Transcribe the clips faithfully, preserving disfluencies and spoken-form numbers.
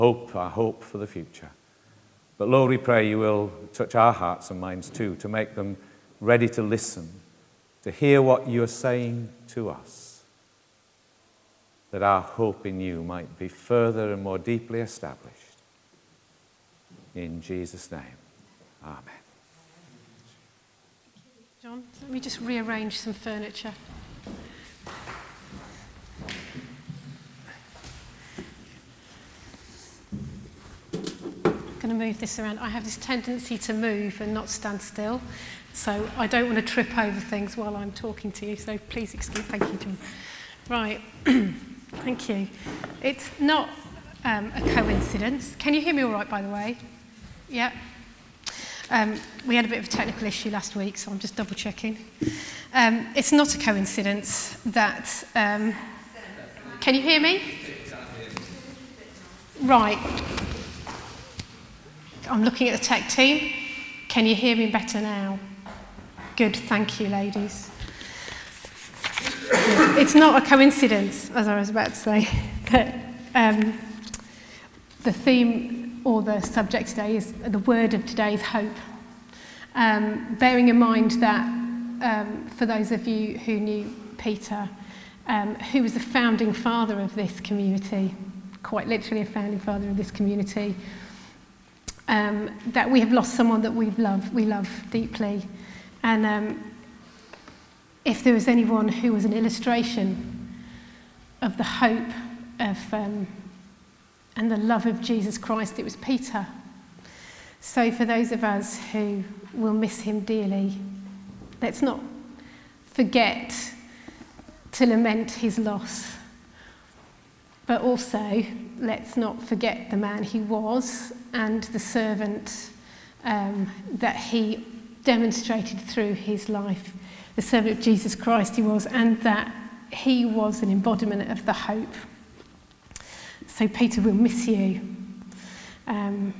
hope, our hope for the future. But Lord, we pray you will touch our hearts and minds too, to make them ready to listen, to hear what you are saying to us, that our hope in you might be further and more deeply established. In Jesus' name, amen. John, let me just rearrange some furniture. I'm going to move this around. I have this tendency to move and not stand still, so I don't want to trip over things while I'm talking to you, so please excuse. Thank you, John. Right, thank you. It's not um, a coincidence. Can you hear me all right, by the way? Yeah. Um, we had a bit of a technical issue last week, so I'm just double checking. Um, it's not a coincidence that... Um, can you hear me? Right. I'm looking at the tech team. Can you hear me better now? Good, thank you, ladies. It's not a coincidence, as I was about to say, that um, the theme or the subject today is, the word of today is hope. Um, bearing in mind that um, for those of you who knew Peter, um, who was the founding father of this community, quite literally a founding father of this community, um, that we have lost someone that we've loved, we love deeply. And um, if there was anyone who was an illustration of the hope of um, and the love of Jesus Christ, it was Peter. So for those of us who will miss him dearly, let's not forget to lament his loss, but also let's not forget the man he was and the servant um, that he demonstrated through his life, the servant of Jesus Christ he was, and that he was an embodiment of the hope. So Peter, will miss you. Um,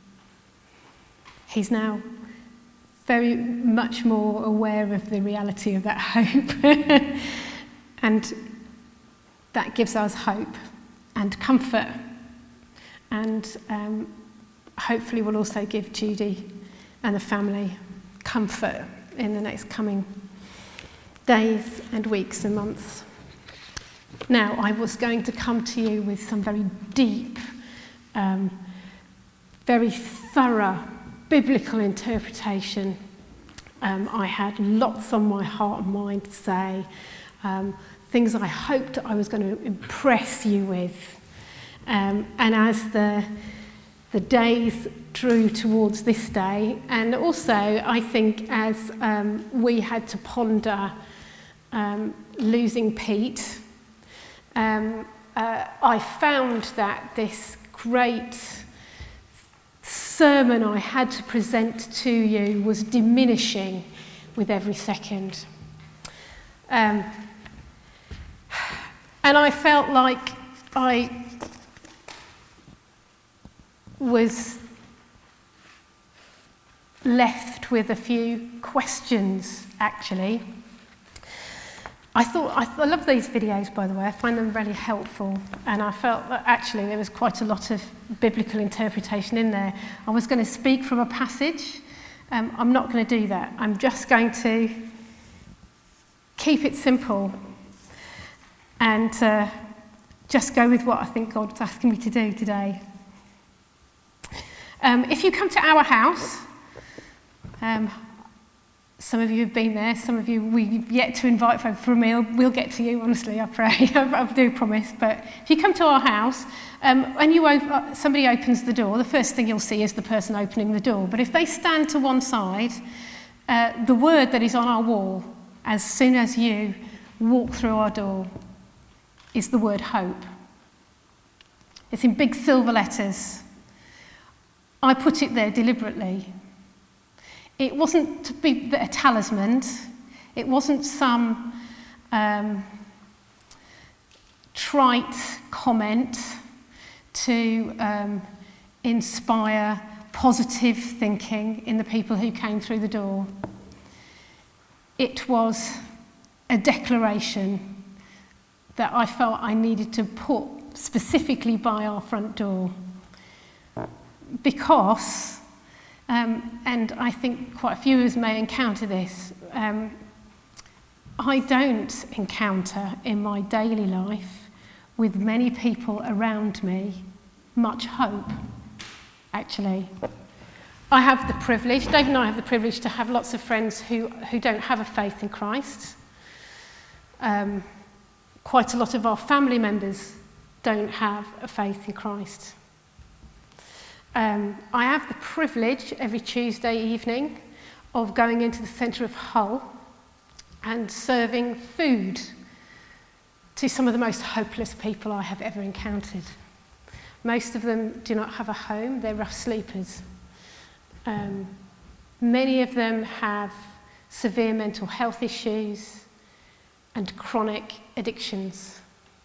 he's now very much more aware of the reality of that hope. And that gives us hope and comfort. And um, hopefully will also give Judy and the family comfort in the next coming days and weeks and months. Now, I was going to come to you with some very deep, um, very thorough biblical interpretation. Um, I had lots on my heart and mind to say, um, things I hoped I was going to impress you with. Um, and as the the days drew towards this day, and also I think as um, we had to ponder um, losing Pete, Um, uh, I found that this great sermon I had to present to you was diminishing with every second. Um, and I felt like I was left with a few questions, actually. I thought, I, I love these videos, by the way. I find them really helpful. And I felt that actually there was quite a lot of biblical interpretation in there. I was going to speak from a passage. Um, I'm not going to do that. I'm just going to keep it simple and uh, just go with what I think God's asking me to do today. Um, if you come to our house, um, some of you have been there, some of you we've yet to invite for a meal. We'll get to you, honestly, I pray. I do promise. But if you come to our house, um, and you op- somebody opens the door, the first thing you'll see is the person opening the door. But if they stand to one side, uh, the word that is on our wall, as soon as you walk through our door, is the word hope. It's in big silver letters. I put it there deliberately. It wasn't to be a talisman. It wasn't some um, trite comment to um, inspire positive thinking in the people who came through the door. It was a declaration that I felt I needed to put specifically by our front door. because, um, and I think quite a few of us may encounter this, um, I don't encounter in my daily life with many people around me much hope, actually. I have the privilege, Dave and I have the privilege to have lots of friends who, who don't have a faith in Christ. Um, quite a lot of our family members don't have a faith in Christ. Um, I have the privilege every Tuesday evening of going into the centre of Hull and serving food to some of the most hopeless people I have ever encountered. Most of them do not have a home, they're rough sleepers. Um, many of them have severe mental health issues and chronic addictions.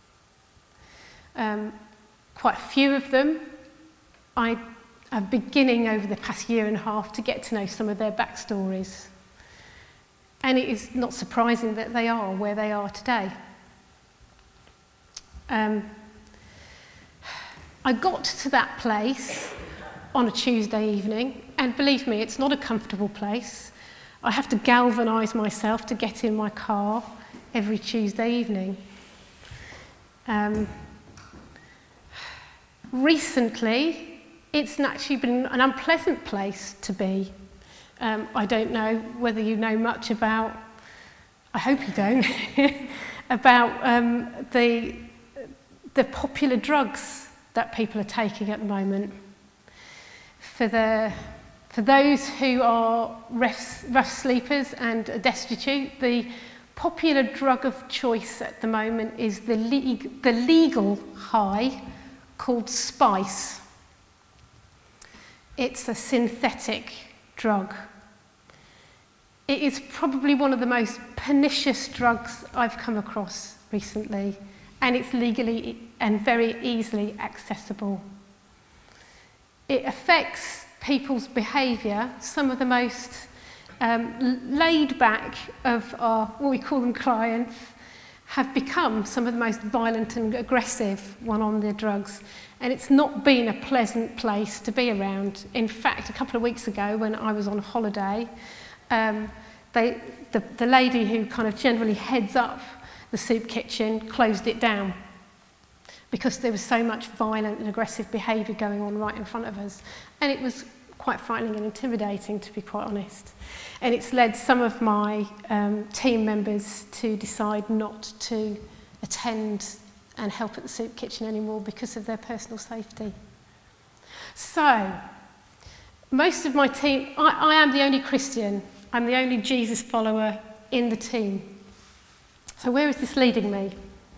Um, quite a few of them, I am beginning over the past year and a half to get to know some of their backstories. And it is not surprising that they are where they are today. Um, I got to that place on a Tuesday evening, and believe me, it's not a comfortable place. I have to galvanise myself to get in my car every Tuesday evening. Um, recently, it's actually been an unpleasant place to be. Um, I don't know whether you know much about, I hope you don't, about um, the, the popular drugs that people are taking at the moment. For, the, for those who are rough, rough sleepers and are destitute, the popular drug of choice at the moment is the, le- the legal high called Spice. It's a synthetic drug. It is probably one of the most pernicious drugs I've come across recently, and it's legally and very easily accessible. It affects people's behaviour. Some of the most um, laid back of our, what we call them clients, have become some of the most violent and aggressive when on their drugs. And it's not been a pleasant place to be around. In fact, a couple of weeks ago when I was on holiday, um, they, the, the lady who kind of generally heads up the soup kitchen closed it down because there was so much violent and aggressive behaviour going on right in front of us. And it was quite frightening and intimidating, to be quite honest. And it's led some of my um, team members to decide not to attend and help at the soup kitchen anymore because of their personal safety. So, most of my team, I, I am the only Christian, I'm the only Jesus follower in the team. So where is this leading me?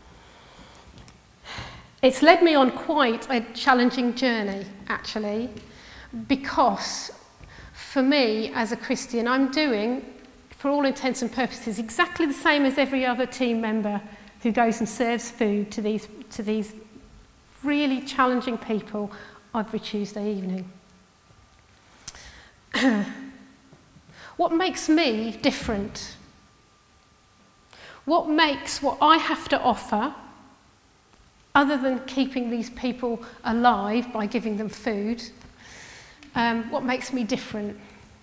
It's led me on quite a challenging journey, actually, because for me, as a Christian, I'm doing, for all intents and purposes, exactly the same as every other team member who goes and serves food to these, to these really challenging people every Tuesday evening. What makes me different? What makes what I have to offer, other than keeping these people alive by giving them food, um, what makes me different?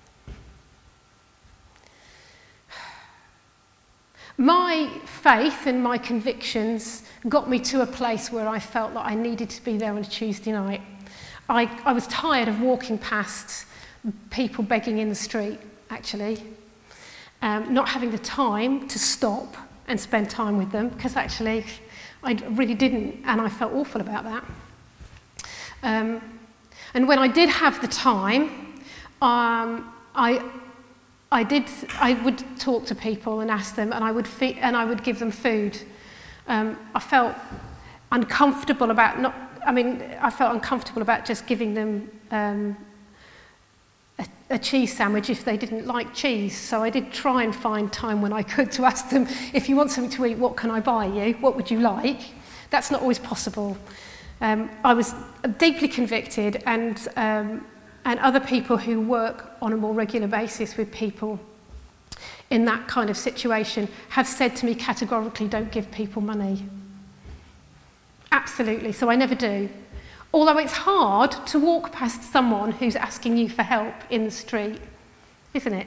My faith and my convictions got me to a place where I felt that I needed to be there on a Tuesday night. I, I was tired of walking past people begging in the street, actually, um, not having the time to stop and spend time with them, because actually I really didn't, and I felt awful about that. Um, and when I did have the time, um, I, I did. I would talk to people and ask them, and I would feed, and I would give them food. Um, I felt uncomfortable about not. I mean, I felt uncomfortable about just giving them um, a, a cheese sandwich if they didn't like cheese. So I did try and find time when I could to ask them, if you want something to eat, what can I buy you? What would you like? That's not always possible. Um, I was deeply convicted, and um, and other people who work on a more regular basis with people in that kind of situation have said to me categorically, don't give people money. Absolutely, so I never do. Although it's hard to walk past someone who's asking you for help in the street, isn't it?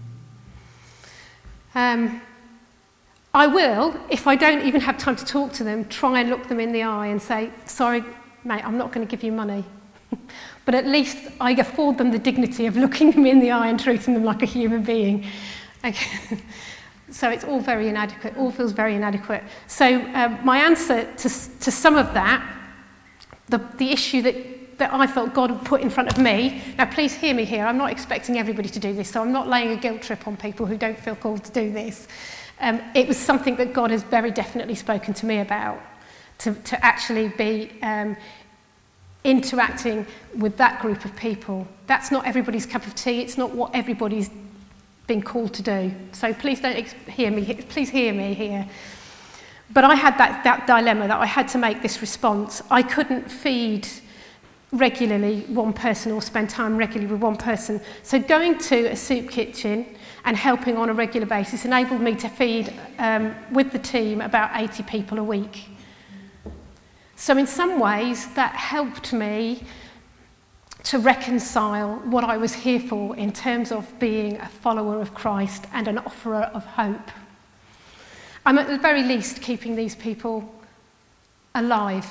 Um, I will, if I don't even have time to talk to them, try and look them in the eye and say, sorry, mate, I'm not going to give you money. But at least I afford them the dignity of looking them in the eye and treating them like a human being. Okay. So it's all very inadequate, all feels very inadequate. So um, my answer to, to some of that, the, the issue that, that I felt God had put in front of me, now please hear me here, I'm not expecting everybody to do this, so I'm not laying a guilt trip on people who don't feel called to do this. Um, it was something that God has very definitely spoken to me about, to, to actually be um, interacting with that group of people. That's not everybody's cup of tea, it's not what everybody's been called to do. So please don't ex- hear me, please hear me here. But I had that, that dilemma that I had to make this response. I couldn't feed regularly one person or spend time regularly with one person. So going to a soup kitchen and helping on a regular basis enabled me to feed um, with the team about eighty people a week. So in some ways that helped me to reconcile what I was here for in terms of being a follower of Christ and an offerer of hope. I'm at the very least keeping these people alive.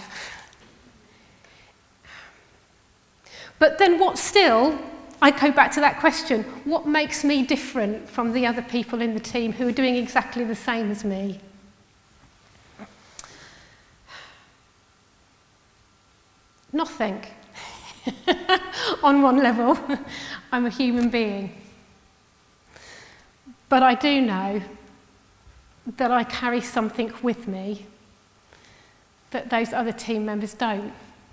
But then what still, I go back to that question, what makes me different from the other people in the team who are doing exactly the same as me? Nothing. On one level, I'm a human being. But I do know that I carry something with me that those other team members don't.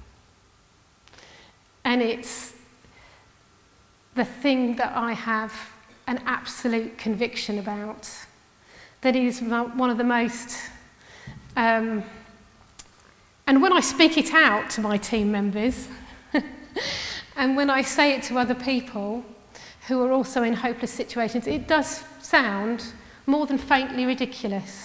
And it's the thing that I have an absolute conviction about, that is one of the most, um, and when I speak it out to my team members, and when I say it to other people who are also in hopeless situations, it does sound more than faintly ridiculous.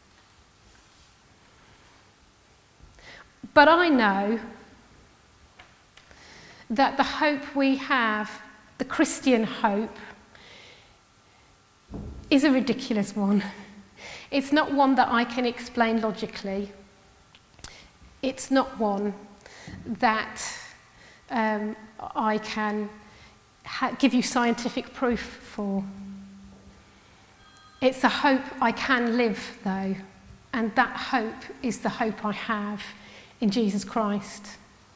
But I know that the hope we have, the Christian hope, is a ridiculous one. It's not one that I can explain logically. It's not one that um, I can ha- give you scientific proof for. It's a hope I can live, though, and that hope is the hope I have in Jesus Christ.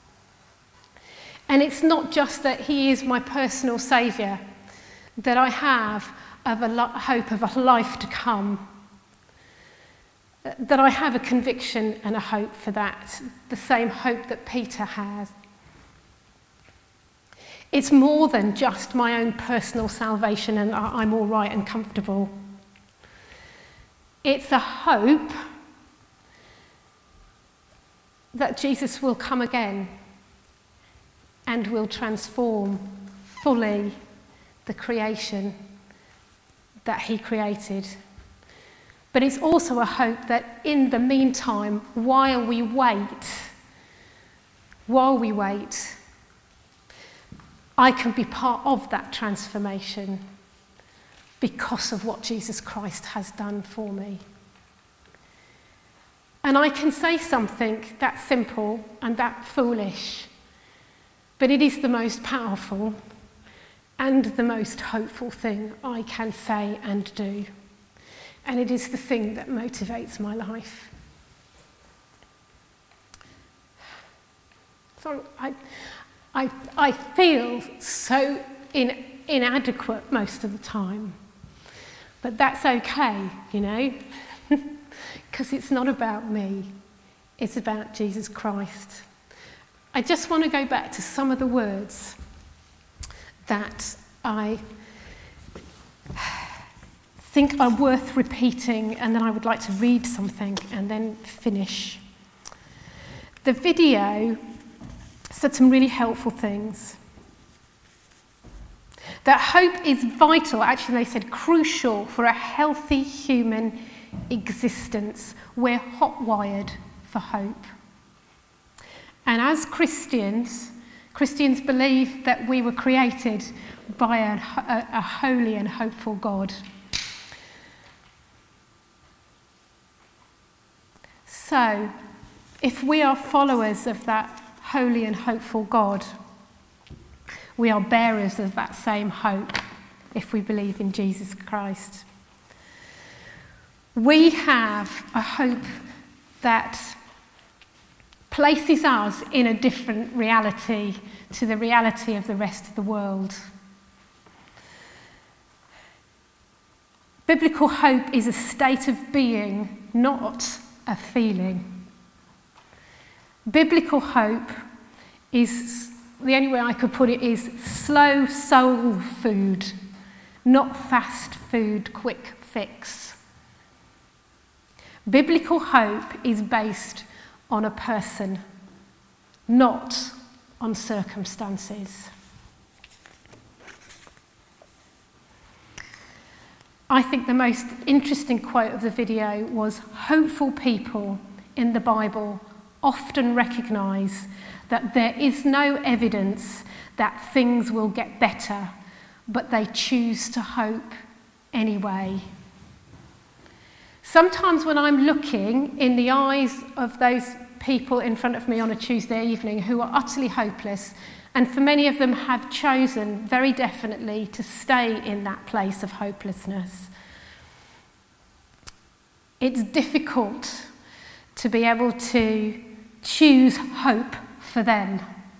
And it's not just that he is my personal saviour, that I have of a lo- hope of a life to come, that I have a conviction and a hope for that, the same hope that Peter has. It's more than just my own personal salvation and I'm all right and comfortable. It's a hope that Jesus will come again and will transform fully the creation that he created. But it's also a hope that in the meantime, while we wait, while we wait, I can be part of that transformation because of what Jesus Christ has done for me. And I can say something that simple and that foolish, but it is the most powerful and the most hopeful thing I can say and do. And it is the thing that motivates my life. So I, I, I feel so in, inadequate most of the time. But that's okay, you know, because it's not about me. It's about Jesus Christ. I just want to go back to some of the words that I think are worth repeating, and then I would like to read something and then finish. The video said some really helpful things. That hope is vital, actually they said crucial for a healthy human existence. We're hot-wired for hope. And as Christians, Christians believe that we were created by a, a, a holy and hopeful God. So, if we are followers of that holy and hopeful God, we are bearers of that same hope if we believe in Jesus Christ. We have a hope that places us in a different reality to the reality of the rest of the world. Biblical hope is a state of being, not a feeling. Biblical hope is, the only way I could put it is slow soul food, not fast food, quick fix. Biblical hope is based on a person, not on circumstances. I think the most interesting quote of the video was, hopeful people in the Bible often recognise that there is no evidence that things will get better, but they choose to hope anyway. Sometimes when I'm looking in the eyes of those people in front of me on a Tuesday evening who are utterly hopeless, and for many of them have chosen very definitely to stay in that place of hopelessness, it's difficult to be able to choose hope for them.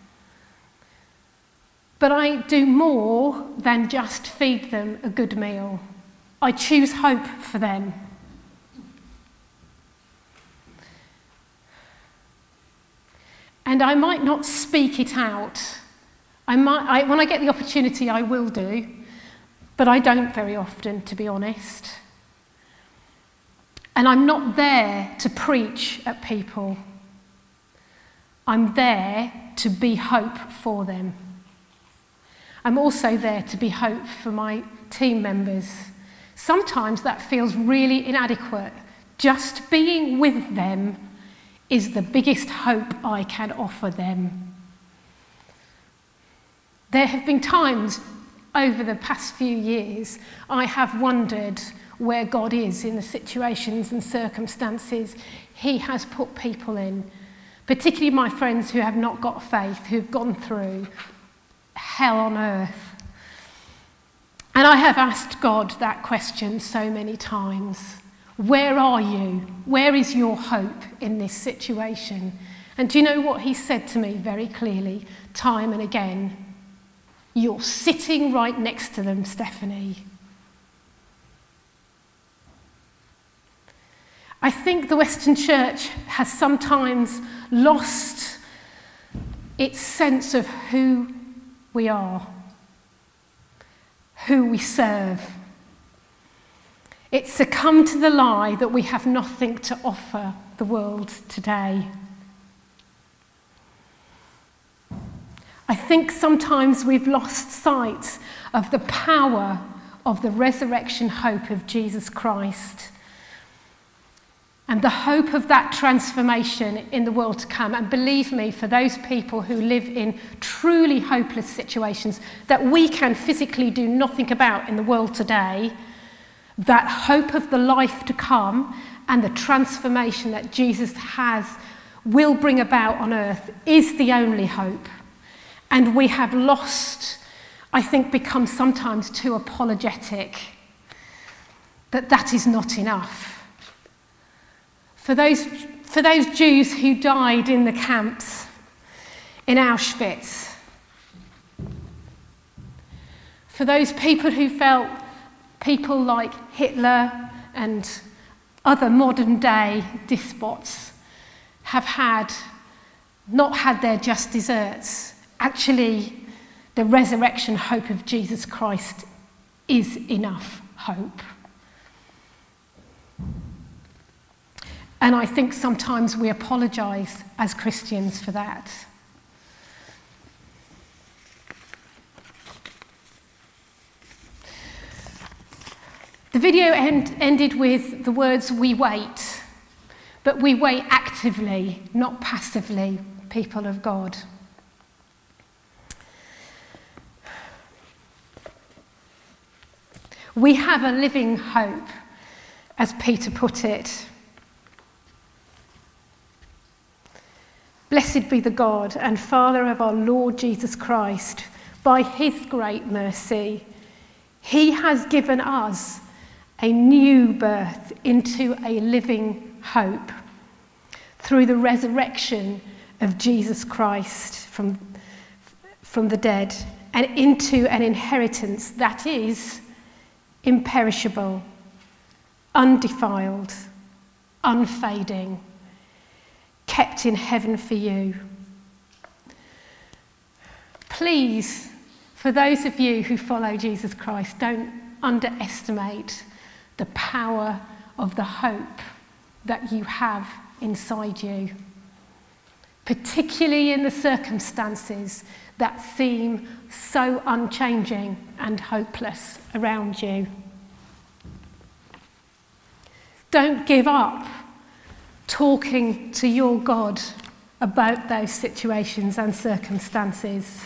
But I do more than just feed them a good meal. I choose hope for them. And I might not speak it out. I might, I, when I get the opportunity, I will do, but I don't very often, to be honest. And I'm not there to preach at people. I'm there to be hope for them. I'm also there to be hope for my team members. Sometimes that feels really inadequate. Just being with them is the biggest hope I can offer them. There have been times over the past few years I have wondered where God is in the situations and circumstances he has put people in, particularly my friends who have not got faith, who've gone through hell on earth. And I have asked God that question so many times. Where are you? Where is your hope in this situation? And do you know what he said to me very clearly, time and again? You're sitting right next to them, Stephanie. I think the Western Church has sometimes lost its sense of who we are, who we serve. It's succumbed to the lie that we have nothing to offer the world today. I think sometimes we've lost sight of the power of the resurrection hope of Jesus Christ and the hope of that transformation in the world to come. And believe me, for those people who live in truly hopeless situations that we can physically do nothing about in the world today, that hope of the life to come and the transformation that Jesus has, will bring about on earth is the only hope. And we have lost, I think, become sometimes too apologetic that that is not enough. For those, for those Jews who died in the camps in Auschwitz, for those people who felt people like Hitler and other modern day despots have had, not had their just desserts, actually the resurrection hope of Jesus Christ is enough hope. And I think sometimes we apologise as Christians for that. The video end, ended with the words, "We wait," but we wait actively, not passively. people of God. We have a living hope, as Peter put it. Blessed be the God and Father of our Lord Jesus Christ. By his great mercy, he has given us a new birth into a living hope through the resurrection of Jesus Christ from, from the dead, and into an inheritance that is imperishable, undefiled, unfading, kept in heaven for you. Please, for those of you who follow Jesus Christ, don't underestimate the power of the hope that you have inside you, particularly in the circumstances that seem so unchanging and hopeless around you. Don't give up talking to your God about those situations and circumstances.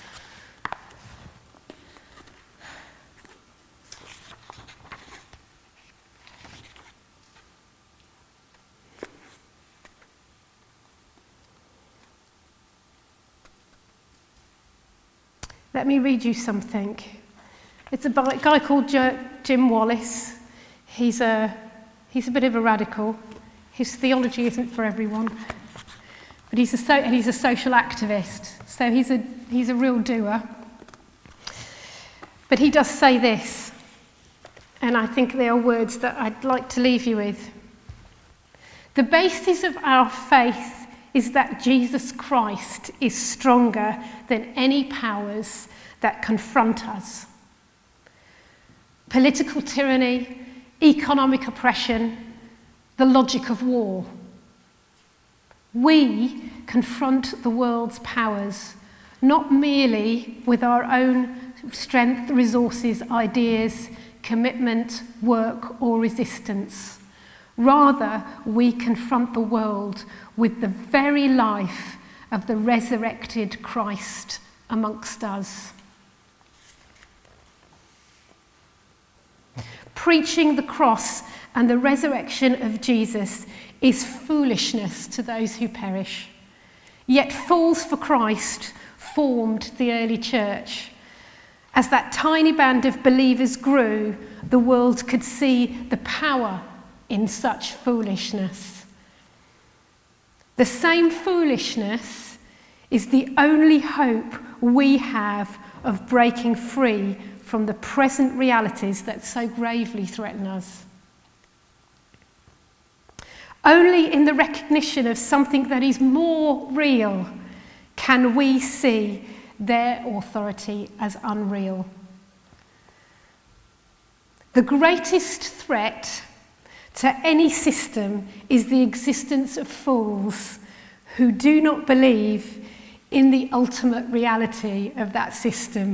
Let me read you something. It's a guy called Jim Wallace. He's a, he's a bit of a radical. His theology isn't for everyone, but he's a so, and he's a social activist. So he's a he's a real doer. But he does say this, and I think they are words that I'd like to leave you with. The basis of our faith is that Jesus Christ is stronger than any powers that confront us. Political tyranny, economic oppression, the logic of war. We confront the world's powers, not merely with our own strength, resources, ideas, commitment, work, or resistance. Rather, we confront the world with the very life of the resurrected Christ amongst us. Preaching the cross and the resurrection of Jesus is foolishness to those who perish. Yet fools for Christ formed the early church. As that tiny band of believers grew, the world could see the power in such foolishness. The same foolishness is the only hope we have of breaking free from the present realities that so gravely threaten us. Only in the recognition of something that is more real can we see their authority as unreal. The greatest threat to any system is the existence of fools who do not believe in the ultimate reality of that system.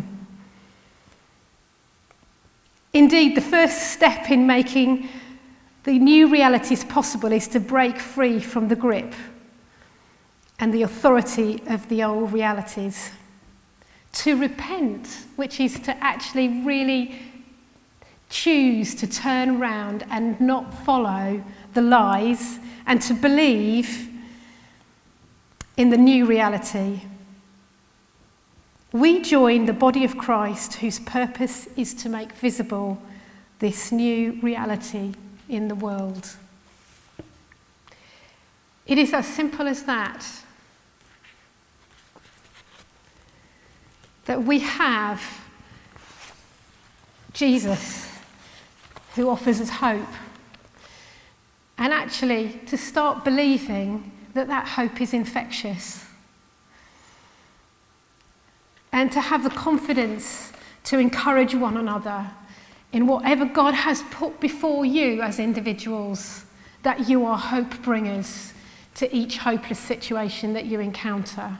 Indeed, the first step in making the new realities possible is to break free from the grip and the authority of the old realities. To repent, which is to actually really choose to turn around and not follow the lies, and to believe in the new reality. We join the body of Christ, whose purpose is to make visible this new reality in the world. It is as simple as that. That we have Jesus, who offers us hope. And actually, to start believing that that hope is infectious. And to have the confidence to encourage one another in whatever God has put before you as individuals, that you are hope bringers to each hopeless situation that you encounter.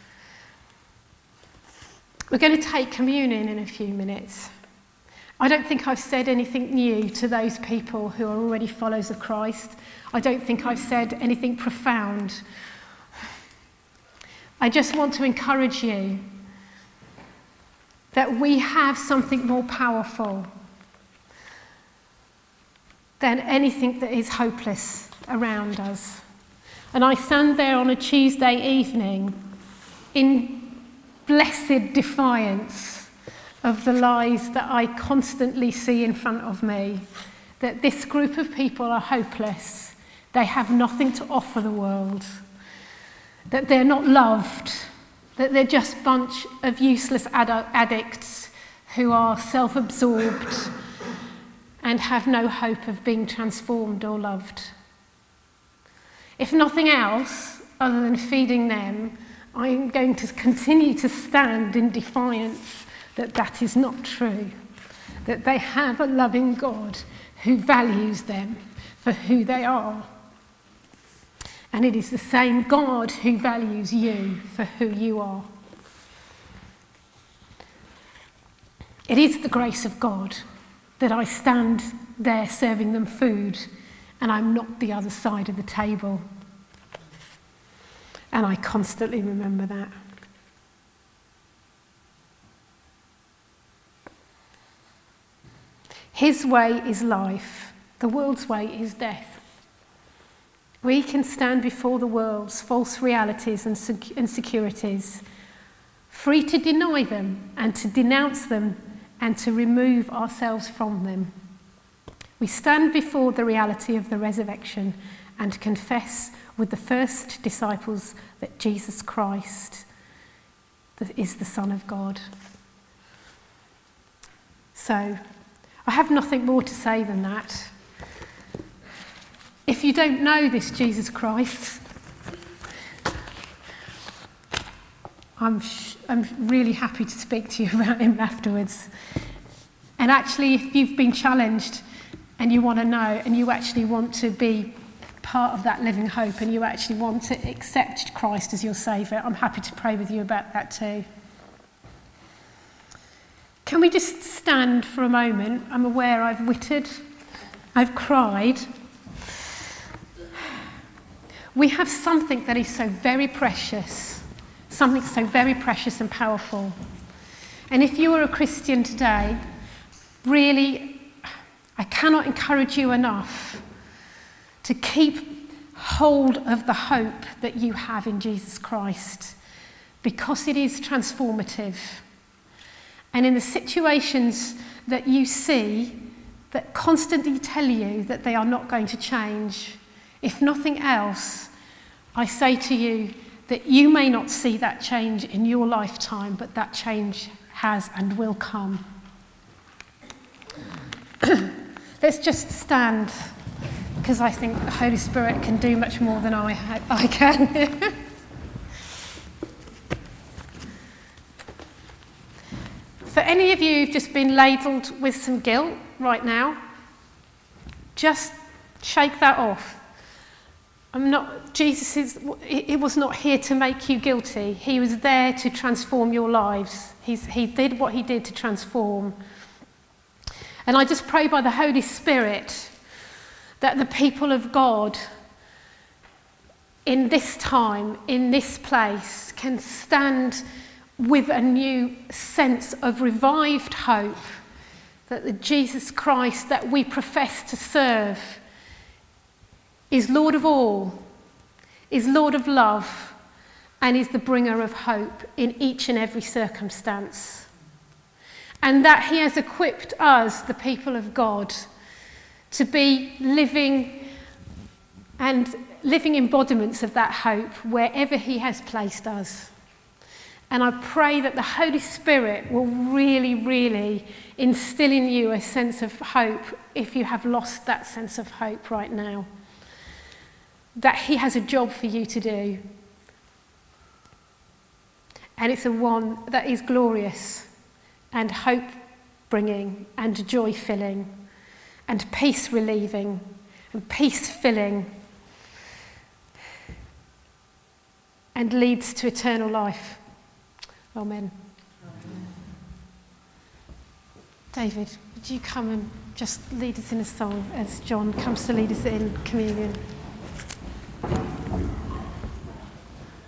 We're going to take communion in a few minutes. I don't think I've said anything new to those people who are already followers of Christ. I don't think I've said anything profound. I just want to encourage you that we have something more powerful than anything that is hopeless around us. And I stand there on a Tuesday evening in blessed defiance of the lies that I constantly see in front of me, that this group of people are hopeless, they have nothing to offer the world, that they're not loved, that they're just a bunch of useless ad- addicts who are self-absorbed and have no hope of being transformed or loved. If nothing else, other than feeding them, I'm going to continue to stand in defiance that that is not true, that they have a loving God who values them for who they are. And it is the same God who values you for who you are. It is the grace of God that I stand there serving them food and I'm not the other side of the table. And I constantly remember that. His way is life. The world's way is death. We can stand before the world's false realities and insecurities, free to deny them and to denounce them and to remove ourselves from them. We stand before the reality of the resurrection and confess with the first disciples that Jesus Christ is the Son of God. So, I have nothing more to say than that. If you don't know this Jesus Christ, I'm, sh- I'm really happy to speak to you about him afterwards. And actually, if you've been challenged and you want to know and you actually want to be part of that living hope and you actually want to accept Christ as your Saviour, I'm happy to pray with you about that too. Can we just stand for a moment? I'm aware I've wittered, I've cried. We have something that is so very precious, something so very precious and powerful. And if you are a Christian today, really, I cannot encourage you enough to keep hold of the hope that you have in Jesus Christ, because it is transformative. And in the situations that you see that constantly tell you that they are not going to change, if nothing else, I say to you that you may not see that change in your lifetime, but that change has and will come. Let's just stand, because I think the Holy Spirit can do much more than I, ha- I can. For any of you who've just been ladled with some guilt right now, just shake that off. I'm not, Jesus is, he was not here to make you guilty. He was there to transform your lives. He's, he did what he did to transform. And I just pray by the Holy Spirit that the people of God in this time, in this place, can stand with a new sense of revived hope that the Jesus Christ that we profess to serve is Lord of all, is Lord of love, and is the bringer of hope in each and every circumstance. And that he has equipped us, the people of God, to be living and living embodiments of that hope wherever he has placed us. And I pray that the Holy Spirit will really, really instill in you a sense of hope if you have lost that sense of hope right now. That he has a job for you to do. And it's a one that is glorious and hope-bringing and joy-filling and peace-relieving and peace-filling and leads to eternal life. Amen. Amen. David, would you come and just lead us in a song as John comes to lead us in communion?